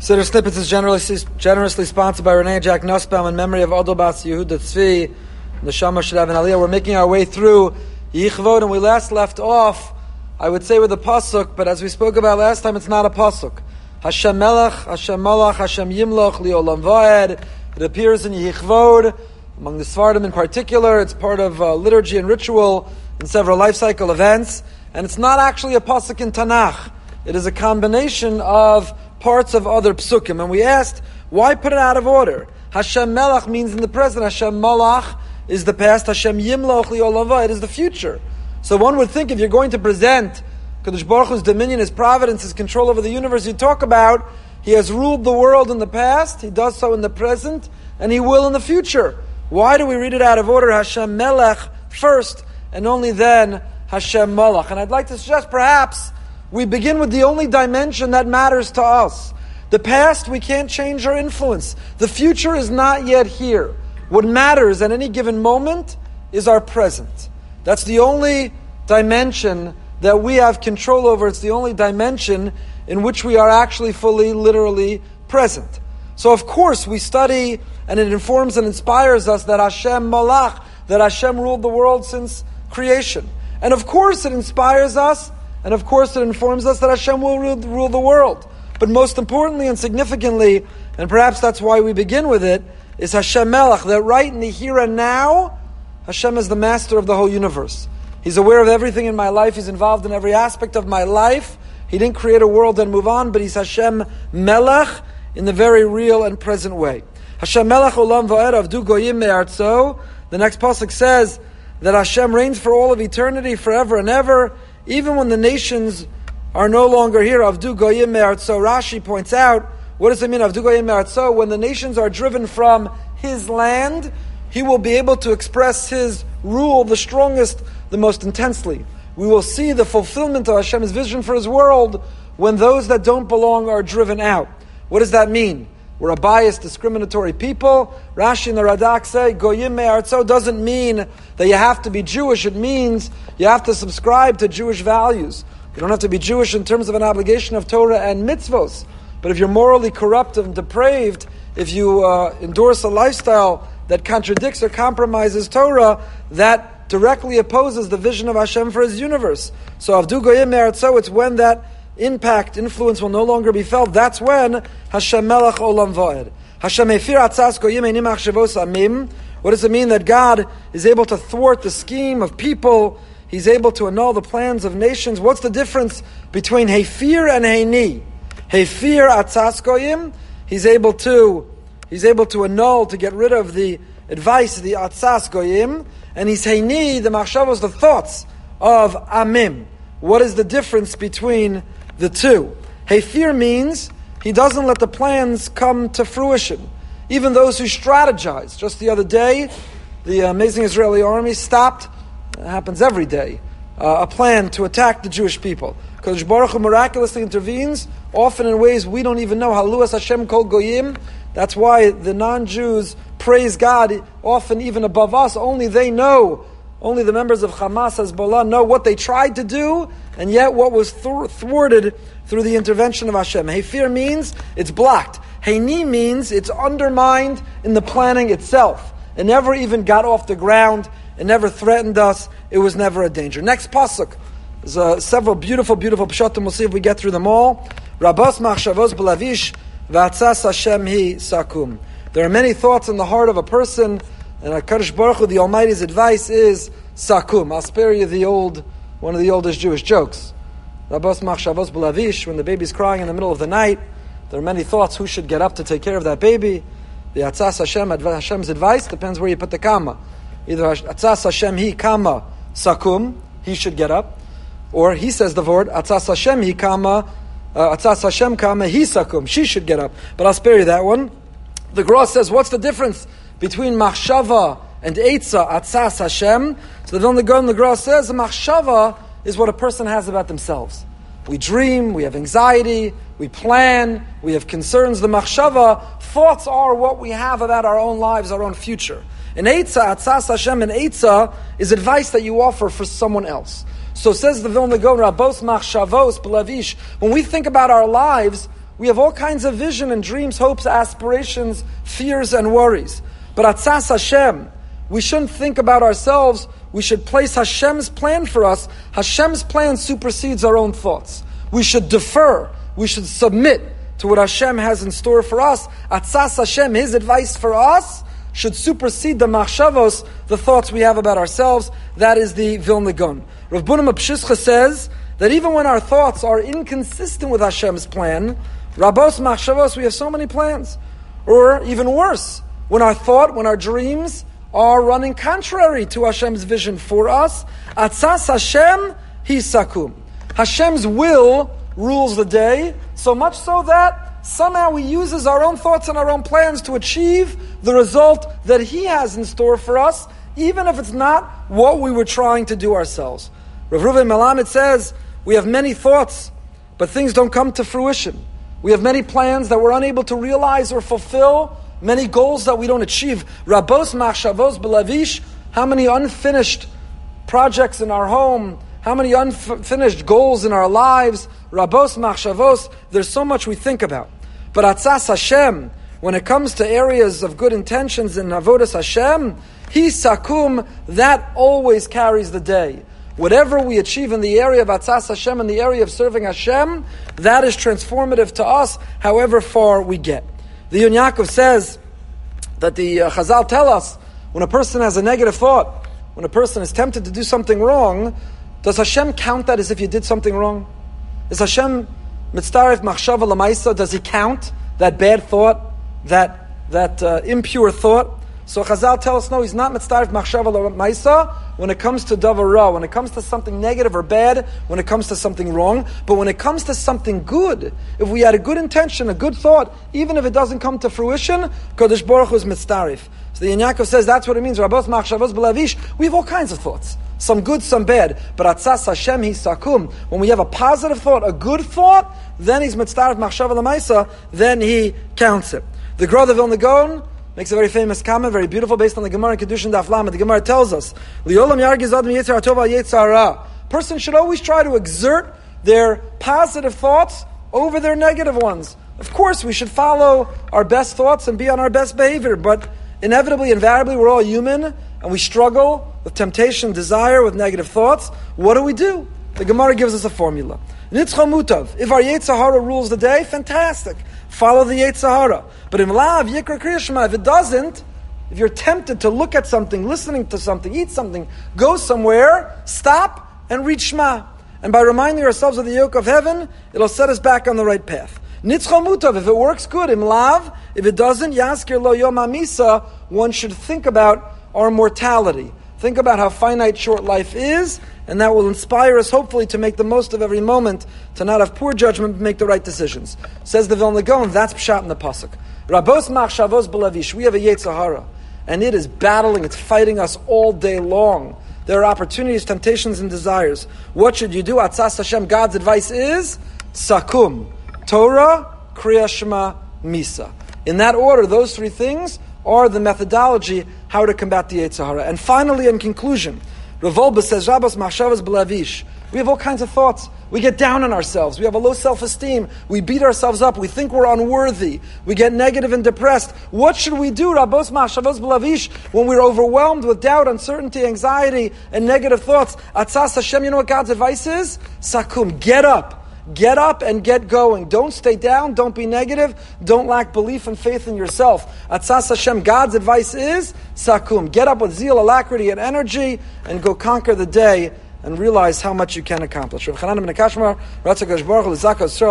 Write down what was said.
Siddur Snippets is generously sponsored by Renee Jack Nussbaum in memory of Odel Bas Yehuda Tzvi, the Shama Shadav and Aliyah. We're making our way through Yichvod, and we last left off, I would say, with a pasuk, but as we spoke about last time, it's not a pasuk. Hashem Melech, Hashem Malach, Hashem Yimloch, Li'olam Va'ed. It appears in Yichvod, among the Sfardim in particular. It's part of liturgy and ritual in several life cycle events, and it's not actually a pasuk in Tanakh. It is a combination of parts of other psukim. And we asked, why put it out of order? Hashem Melech means in the present, Hashem Malach is the past, Hashem Yimloch Li'olam Va'ed is the future. So one would think if you're going to present Kadosh Baruch Hu's dominion, His providence, His control over the universe, you talk about He has ruled the world in the past, He does so in the present, and He will in the future. Why do we read it out of order? Hashem Melech first, and only then Hashem Malach. And I'd like to suggest perhaps we begin with the only dimension that matters to us. The past, we can't change or influence. The future is not yet here. What matters at any given moment is our present. That's the only dimension that we have control over. It's the only dimension in which we are actually fully, literally present. So of course we study, and it informs and inspires us that Hashem Malach, that Hashem ruled the world since creation. And of course it inspires us, and of course it informs us that Hashem will rule the world. But most importantly and significantly, and perhaps that's why we begin with it, is Hashem Melech, that right in the here and now, Hashem is the master of the whole universe. He's aware of everything in my life. He's involved in every aspect of my life. He didn't create a world and move on, but He's Hashem Melech in the very real and present way. Hashem Melech Olam Va'ed Avdu Goyim Me'artzo. The next pasuk says that Hashem reigns for all of eternity, forever and ever, even when the nations are no longer here. Avdu Goyim Me'artzo. Rashi points out, what does it mean, Avdu Goyim Me'artzo? When the nations are driven from His land, He will be able to express His rule the strongest, the most intensely. We will see the fulfillment of Hashem's vision for His world when those that don't belong are driven out. What does that mean? We're a biased, discriminatory people. Rashi and the Radak say, Goyim Me'artzo doesn't mean that you have to be Jewish. It means you have to subscribe to Jewish values. You don't have to be Jewish in terms of an obligation of Torah and mitzvos. But if you're morally corrupt and depraved, if you endorse a lifestyle that contradicts or compromises Torah, that directly opposes the vision of Hashem for His universe. So Avdu Goyim Me'artzo, it's when that impact, influence will no longer be felt. That's when Hashem Melech Olam Va'ed. Hashem Efir Atzas Goyim Einim Achshavos Amim. What does it mean that God is able to thwart the scheme of people? He's able to annul the plans of nations. What's the difference between Hefir and Heini? Hefir Atzas Goyim, He's able to annul, to get rid of the advice, the Atzas Goyim, and He's Heini, the Machshavos, the thoughts of Amim. What is the difference between the two? Hefir means He doesn't let the plans come to fruition. Even those who strategize. Just the other day, the amazing Israeli army stopped, it happens every day, a plan to attack the Jewish people. Kadosh Baruch Hu miraculously intervenes, often in ways we don't even know. Haluas Hashem Kol Goyim. That's why the non-Jews praise God, often even above us. Only they know, only the members of Hamas, Hezbollah know what they tried to do, and yet what was thwarted through the intervention of Hashem. Hefir means it's blocked. Heini means it's undermined in the planning itself. It never even got off the ground. It never threatened us. It was never a danger. Next pasuk. There's several beautiful pshatim. We'll see if we get through them all. Rabos machshavos b'lavish v'atzas Hashem hi sakum. There are many thoughts in the heart of a person, and HaKadosh Baruch Hu, the Almighty's advice is sakum. I'll spare you one of the oldest Jewish jokes. Rabos machshavos b'lavish. When the baby's crying in the middle of the night, there are many thoughts. Who should get up to take care of that baby? The atzas Hashem, Hashem's advice, depends where you put the comma. Either atzas Hashem hi kama sakum, he should get up, or he says the word atzas Hashem hi kama, atzas Hashem kama hi sakum, she should get up. But I'll spare you that one. The Gra says, what's the difference between machshava and eitza atzas Hashem? So the Vilna Gaon, the Gra says, the machshava is what a person has about themselves. We dream, we have anxiety, we plan, we have concerns. The machshava, thoughts are what we have about our own lives, our own future. And Eitzah, Atzas Hashem, and Eitzah is advice that you offer for someone else. So says the Vilna Gaon, Rabos Machshavos B'Lavish, when we think about our lives, We have all kinds of vision and dreams, hopes, aspirations, fears, and worries. But Atzas Hashem, we shouldn't think about ourselves. We should place Hashem's plan for us. Hashem's plan supersedes our own thoughts. We should defer. We should submit to what Hashem has in store for us. Atzas Hashem, His advice for us, should supersede the machshavos, the thoughts we have about ourselves. That is the Vilna Gaon. Rav Bunam Apshischa says that even when our thoughts are inconsistent with Hashem's plan, Rabos machshavos, we have so many plans. Or even worse, when our dreams are running contrary to Hashem's vision for us, Atzas Hashem Hisakum. Hashem's will rules the day, so much so that somehow He uses our own thoughts and our own plans to achieve the result that He has in store for us, even if it's not what we were trying to do ourselves. Rav Reuven Melamed says, we have many thoughts, but things don't come to fruition. We have many plans that we're unable to realize or fulfill, many goals that we don't achieve. Rabos machshavos belavish, how many unfinished projects in our home, how many unfinished goals in our lives. Rabos machshavos, there's so much we think about. But Atzas Hashem, when it comes to areas of good intentions in Avodas Hashem, Hisakum, that always carries the day. Whatever we achieve in the area of Atzas Hashem, in the area of serving Hashem, that is transformative to us, however far we get. The Yun Yaakov says that the Chazal tell us, when a person has a negative thought, when a person is tempted to do something wrong, does Hashem count that as if you did something wrong? Is Hashem mitzaref machshava l'maisa? Does He count that bad thought, that impure thought? So Chazal tell us, no, He's not mitzaref machshava l'maisa when it comes to davar ra, when it comes to something negative or bad, when it comes to something wrong. But when it comes to something good, if we had a good intention, a good thought, even if it doesn't come to fruition, Kodesh Baruch Hu is mitzaref. So the Yun Yaakov says that's what it means. Rabos machshavos belavish. We have all kinds of thoughts. Some good, some bad. But Atzas Hashem Hisakum. When we have a positive thought, a good thought, then He's mitzaref machshava l'maisa, then He counts it. The Gra of Vilna Gaon makes a very famous comment, very beautiful, based on the Gemara in Kedushin Daf Lamed. The Gemara tells us, Li'olam yargiz adam yetzer hatov al yetzer hara. Person should always try to exert their positive thoughts over their negative ones. Of course, we should follow our best thoughts and be on our best behavior, but inevitably, invariably, we're all human, and we struggle with temptation, desire, with negative thoughts. What do? The Gemara gives us a formula. Nitzcha mutav. If our yetzer hara rules the day, fantastic. Follow the yetzer hara. But in lav yikra kriya shema, if it doesn't, if you're tempted to look at something, listening to something, eat something, go somewhere, stop and read Shema. And by reminding ourselves of the yoke of heaven, it'll set us back on the right path. Nitzcha mutav. If it works, good. Im lav. If it doesn't, yaskir lo yom hamisa. One should think about our mortality. Think about how finite short life is, and that will inspire us, hopefully, to make the most of every moment, to not have poor judgment, but make the right decisions. Says the Vilna Gaon, that's pshat in the pasuk. Rabos machshavos belavish. We have a yetzer hara, and it is battling, it's fighting us all day long. There are opportunities, temptations, and desires. What should you do? Atzas Hashem, God's advice is, sakum, Torah, Kriya Shema, Misa. In that order, those three things are the methodology how to combat the yetzer hara. And finally, in conclusion, Rav Wolbe says, Rabos machshavos belavish. We have all kinds of thoughts. We get down on ourselves. We have a low self-esteem. We beat ourselves up. We think we're unworthy. We get negative and depressed. What should we do, Rabos machshavos belavish, when we're overwhelmed with doubt, uncertainty, anxiety, and negative thoughts? Atzas Hashem, you know what God's advice is? Sakum, get up. Get up and get going. Don't stay down. Don't be negative. Don't lack belief and faith in yourself. Atzas Hashem, God's advice is sakum. Get up with zeal, alacrity, and energy, and go conquer the day and realize how much you can accomplish. Rav Chanan ben Akashmar, Ratzak Baruch Hu,